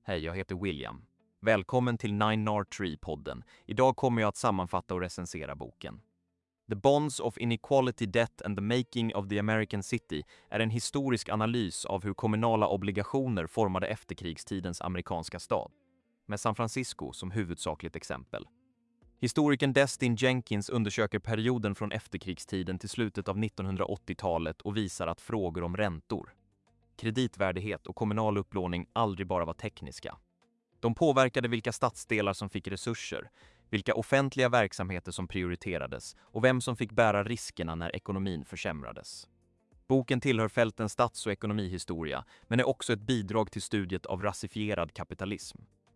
Hej, jag heter William. Välkommen till 9R3-podden. Idag kommer jag att sammanfatta och recensera boken. The Bonds of Inequality, Debt and the Making of the American City är en historisk analys av hur kommunala obligationer formade efterkrigstidens amerikanska stad, med San Francisco som huvudsakligt exempel. Historikern Destin Jenkins undersöker perioden från efterkrigstiden till slutet av 1980-talet och visar att frågor om räntor, kreditvärdighet och kommunal upplåning aldrig bara var tekniska. De påverkade vilka stadsdelar som fick resurser, vilka offentliga verksamheter som prioriterades och vem som fick bära riskerna när ekonomin försämrades. Boken tillhör fälten stats- och ekonomihistoria, men är också ett bidrag till studiet av rasifierad kapitalism.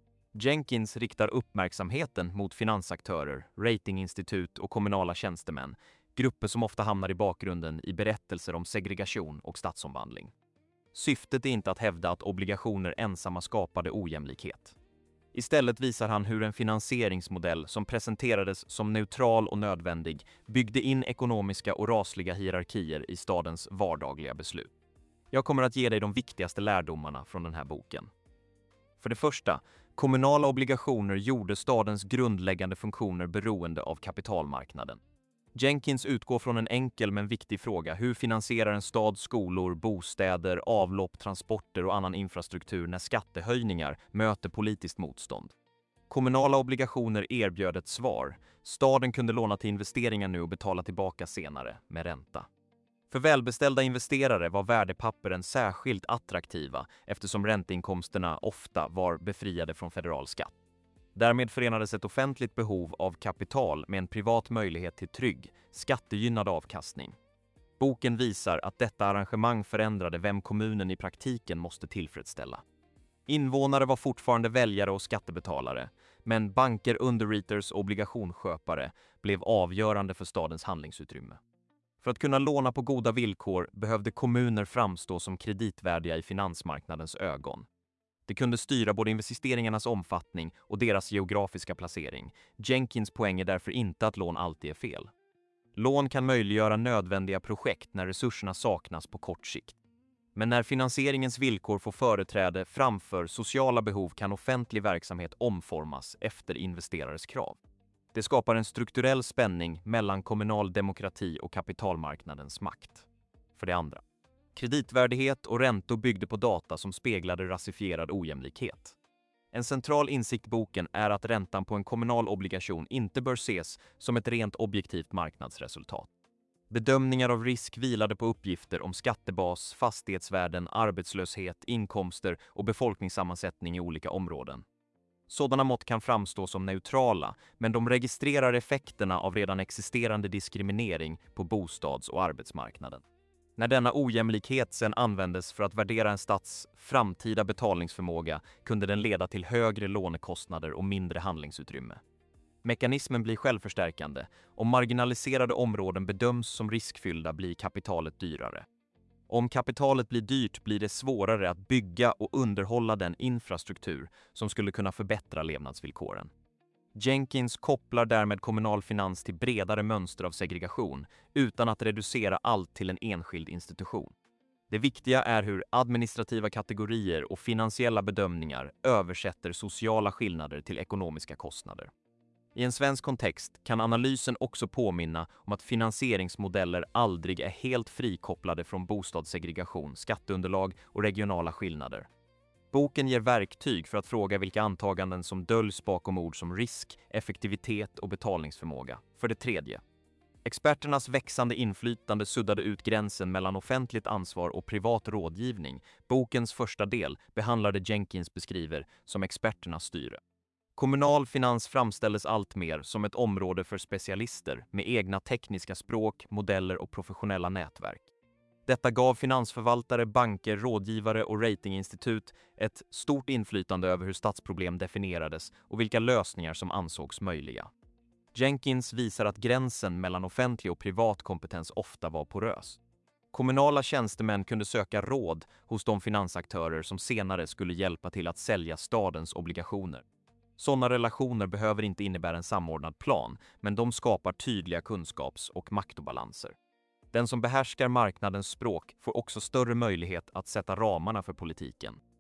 Jenkins riktar uppmärksamheten mot finansaktörer, ratinginstitut och kommunala tjänstemän, grupper som ofta hamnar i bakgrunden i berättelser om segregation och stadsomvandling. Syftet är inte att hävda att obligationer ensamma skapade ojämlikhet. Istället visar han hur en finansieringsmodell som presenterades som neutral och nödvändig byggde in ekonomiska och rasliga hierarkier i stadens vardagliga beslut. Jag kommer att ge dig de viktigaste lärdomarna från den här boken. För det första, kommunala obligationer gjorde stadens grundläggande funktioner beroende av kapitalmarknaden. Jenkins utgår från en enkel men viktig fråga: hur finansierar en stad skolor, bostäder, avlopp, transporter och annan infrastruktur när skattehöjningar möter politiskt motstånd? Kommunala obligationer erbjöd ett svar. Staden kunde låna till investeringar nu och betala tillbaka senare med ränta. För välbeställda investerare var värdepapperen särskilt attraktiva eftersom ränteinkomsterna ofta var befriade från federal skatt. Därmed förenades ett offentligt behov av kapital med en privat möjlighet till trygg, skattegynnad avkastning. Boken visar att detta arrangemang förändrade vem kommunen i praktiken måste tillfredsställa. Invånare var fortfarande väljare och skattebetalare, men banker, underwriters och obligationsköpare blev avgörande för stadens handlingsutrymme. För att kunna låna på goda villkor behövde kommuner framstå som kreditvärdiga i finansmarknadens ögon. Det kunde styra både investeringarnas omfattning och deras geografiska placering. Jenkins poäng är därför inte att lån alltid är fel. Lån kan möjliggöra nödvändiga projekt när resurserna saknas på kort sikt. Men när finansieringens villkor får företräde framför sociala behov kan offentlig verksamhet omformas efter investerares krav. Det skapar en strukturell spänning mellan kommunal demokrati och kapitalmarknadens makt. För det andra, kreditvärdighet och räntor byggde på data som speglade rasifierad ojämlikhet. En central insikt i boken är att räntan på en kommunal obligation inte bör ses som ett rent objektivt marknadsresultat. Bedömningar av risk vilade på uppgifter om skattebas, fastighetsvärden, arbetslöshet, inkomster och befolkningssammansättning i olika områden. Sådana mått kan framstå som neutrala, men de registrerar effekterna av redan existerande diskriminering på bostads- och arbetsmarknaden. När denna ojämlikhet sedan användes för att värdera en stads framtida betalningsförmåga kunde den leda till högre lånekostnader och mindre handlingsutrymme. Mekanismen blir självförstärkande. Om marginaliserade områden bedöms som riskfyllda blir kapitalet dyrare. Om kapitalet blir dyrt blir det svårare att bygga och underhålla den infrastruktur som skulle kunna förbättra levnadsvillkoren. Jenkins kopplar därmed kommunal finans till bredare mönster av segregation utan att reducera allt till en enskild institution. Det viktiga är hur administrativa kategorier och finansiella bedömningar översätter sociala skillnader till ekonomiska kostnader. I en svensk kontext kan analysen också påminna om att finansieringsmodeller aldrig är helt frikopplade från bostadssegregation, skatteunderlag och regionala skillnader. Boken ger verktyg för att fråga vilka antaganden som döljs bakom ord som risk, effektivitet och betalningsförmåga. För det tredje, experternas växande inflytande suddade ut gränsen mellan offentligt ansvar och privat rådgivning. Bokens första del behandlade Jenkins beskriver som experternas styre. Kommunal finans framställdes allt mer som ett område för specialister med egna tekniska språk, modeller och professionella nätverk. Detta gav finansförvaltare, banker, rådgivare och ratinginstitut ett stort inflytande över hur stadsproblem definierades och vilka lösningar som ansågs möjliga. Jenkins visar att gränsen mellan offentlig och privat kompetens ofta var porös. Kommunala tjänstemän kunde söka råd hos de finansaktörer som senare skulle hjälpa till att sälja stadens obligationer. Sådana relationer behöver inte innebära en samordnad plan, men de skapar tydliga kunskaps- och maktobalanser. Den som behärskar marknadens språk får också större möjlighet att sätta ramarna för politiken.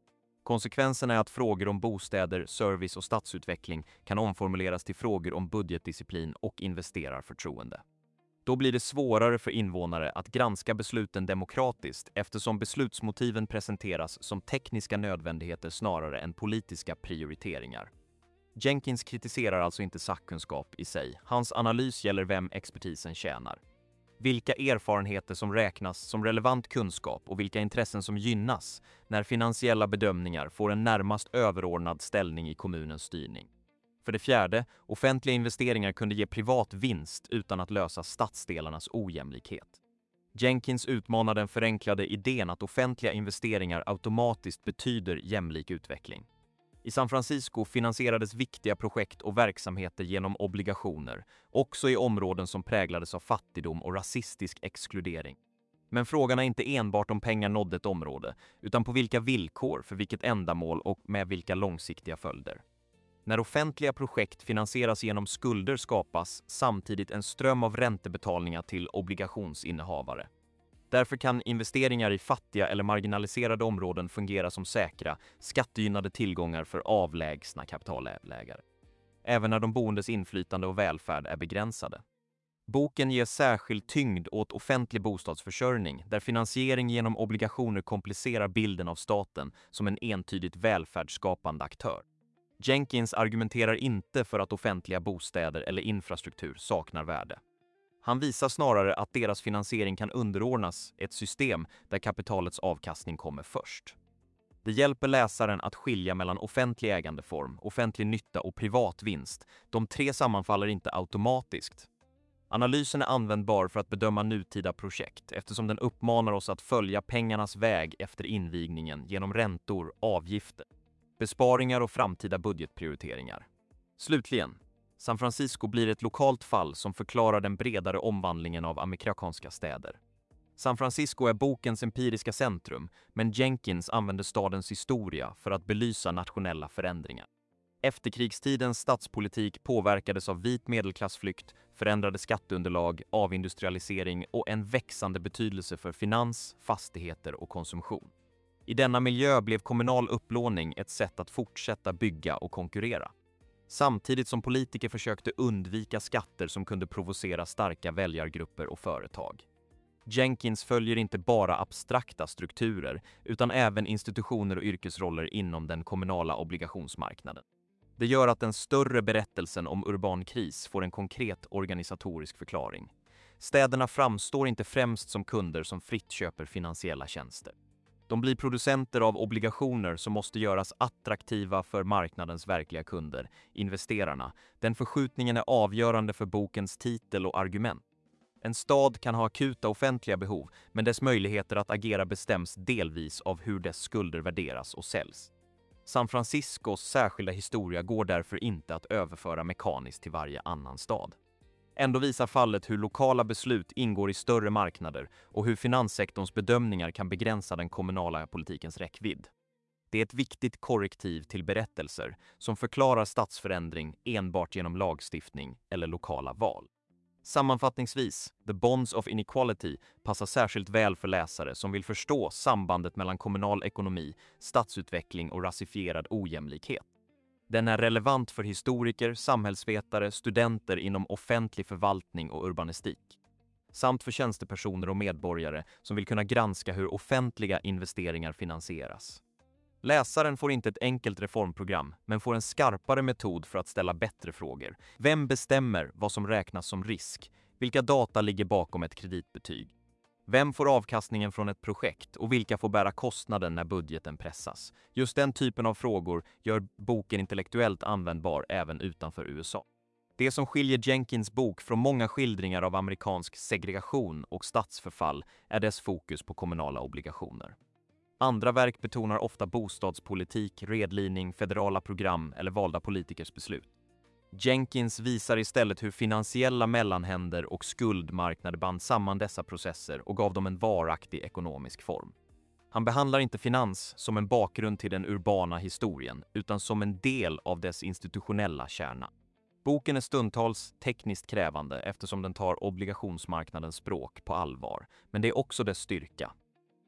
Konsekvensen är att frågor om bostäder, service och stadsutveckling kan omformuleras till frågor om budgetdisciplin och investerarförtroende. Då blir det svårare för invånare att granska besluten demokratiskt eftersom beslutsmotiven presenteras som tekniska nödvändigheter snarare än politiska prioriteringar. Jenkins kritiserar alltså inte sakkunskap i sig. Hans analys gäller vem expertisen tjänar. Vilka erfarenheter som räknas som relevant kunskap och vilka intressen som gynnas när finansiella bedömningar får en närmast överordnad ställning i kommunens styrning. För det fjärde, offentliga investeringar kunde ge privat vinst utan att lösa stadsdelarnas ojämlikhet. Jenkins utmanar den förenklade idén att offentliga investeringar automatiskt betyder jämlik utveckling. I San Francisco finansierades viktiga projekt och verksamheter genom obligationer, också i områden som präglades av fattigdom och rasistisk exkludering. Men frågan är inte enbart om pengar nådde ett område, utan på vilka villkor, för vilket ändamål och med vilka långsiktiga följder. När offentliga projekt finansieras genom skulder skapas samtidigt en ström av räntebetalningar till obligationsinnehavare. Därför kan investeringar i fattiga eller marginaliserade områden fungera som säkra, skattegynnade tillgångar för avlägsna kapitalägare. Även när de boendes inflytande och välfärd är begränsade. Boken ger särskild tyngd åt offentlig bostadsförsörjning, där finansiering genom obligationer komplicerar bilden av staten som en entydigt välfärdsskapande aktör. Jenkins argumenterar inte för att offentliga bostäder eller infrastruktur saknar värde. Han visar snarare att deras finansiering kan underordnas ett system där kapitalets avkastning kommer först. Det hjälper läsaren att skilja mellan offentlig ägandeform, offentlig nytta och privat vinst. De tre sammanfaller inte automatiskt. Analysen är användbar för att bedöma nutida projekt eftersom den uppmanar oss att följa pengarnas väg efter invigningen genom räntor, avgifter, besparingar och framtida budgetprioriteringar. Slutligen, San Francisco blir ett lokalt fall som förklarar den bredare omvandlingen av amerikanska städer. San Francisco är bokens empiriska centrum, men Jenkins använder stadens historia för att belysa nationella förändringar. Efterkrigstidens stadspolitik påverkades av vit medelklassflykt, förändrade skatteunderlag, avindustrialisering och en växande betydelse för finans, fastigheter och konsumtion. I denna miljö blev kommunal upplåning ett sätt att fortsätta bygga och konkurrera. Samtidigt som politiker försökte undvika skatter som kunde provocera starka väljargrupper och företag. Jenkins följer inte bara abstrakta strukturer utan även institutioner och yrkesroller inom den kommunala obligationsmarknaden. Det gör att den större berättelsen om urban kris får en konkret organisatorisk förklaring. Städerna framstår inte främst som kunder som fritt köper finansiella tjänster. De blir producenter av obligationer som måste göras attraktiva för marknadens verkliga kunder, investerarna. Den förskjutningen är avgörande för bokens titel och argument. En stad kan ha akuta offentliga behov, men dess möjligheter att agera bestäms delvis av hur dess skulder värderas och säljs. San Franciscos särskilda historia går därför inte att överföra mekaniskt till varje annan stad. Ändå visar fallet hur lokala beslut ingår i större marknader och hur finanssektorns bedömningar kan begränsa den kommunala politikens räckvidd. Det är ett viktigt korrektiv till berättelser som förklarar stadsförändring enbart genom lagstiftning eller lokala val. Sammanfattningsvis, The Bonds of Inequality passar särskilt väl för läsare som vill förstå sambandet mellan kommunal ekonomi, stadsutveckling och rasifierad ojämlikhet. Den är relevant för historiker, samhällsvetare, studenter inom offentlig förvaltning och urbanistik, samt för tjänstepersoner och medborgare som vill kunna granska hur offentliga investeringar finansieras. Läsaren får inte ett enkelt reformprogram, men får en skarpare metod för att ställa bättre frågor. Vem bestämmer vad som räknas som risk? Vilka data ligger bakom ett kreditbetyg? Vem får avkastningen från ett projekt och vilka får bära kostnaden när budgeten pressas? Just den typen av frågor gör boken intellektuellt användbar även utanför USA. Det som skiljer Jenkins bok från många skildringar av amerikansk segregation och stadsförfall är dess fokus på kommunala obligationer. Andra verk betonar ofta bostadspolitik, redlining, federala program eller valda politikers beslut. Jenkins visar istället hur finansiella mellanhänder och skuldmarknader band samman dessa processer och gav dem en varaktig ekonomisk form. Han behandlar inte finans som en bakgrund till den urbana historien, utan som en del av dess institutionella kärna. Boken är stundtals tekniskt krävande eftersom den tar obligationsmarknadens språk på allvar, men det är också dess styrka.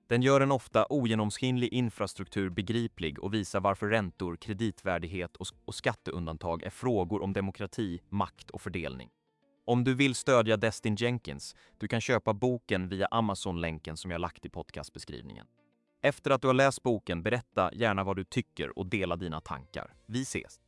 Den gör en ofta ogenomskinlig infrastruktur begriplig och visar varför räntor, kreditvärdighet och skatteundantag är frågor om demokrati, makt och fördelning. Om du vill stödja Destin Jenkins, du kan köpa boken via Amazon-länken som jag lagt i podcastbeskrivningen. Efter att du har läst boken, berätta gärna vad du tycker och dela dina tankar. Vi ses!